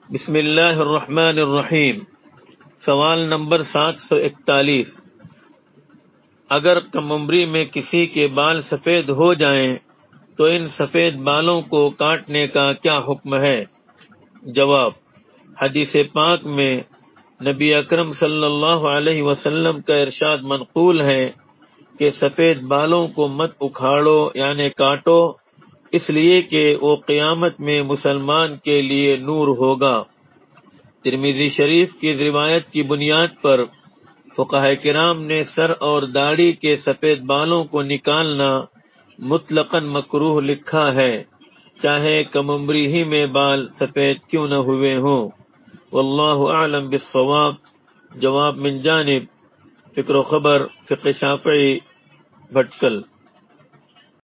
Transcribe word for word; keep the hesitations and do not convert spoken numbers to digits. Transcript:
बिस्मिल्लाहिर्रहमानिर्रहीम। सवाल नंबर सात सौ इकतालीस। अगर कम उम्री में किसी के बाल सफेद हो जाएं तो इन सफेद बालों को काटने का क्या हुक्म है? जवाब, हदीस पाक में नबी अकरम सल्लल्लाहु अलैहि वसल्लम का इरशाद मनकूल है कि सफेद बालों को मत उखाड़ो यानी काटो, इसलिए कि वो क़यामत में मुसलमान के लिए नूर होगा। तिरमिज़ी शरीफ की रिवायत की बुनियाद पर फुक़हा किराम ने सर और दाढ़ी के सफेद बालों को निकालना मुतलकन मकरूह लिखा है, चाहे कम उम्री ही में बाल सफेद क्यों न हुए हों। वल्लाहु आलम बिस्सवाब। जवाब मिन जानिब फ़िक्र खबर फ़िक़्ह शाफ़िई, भटकल।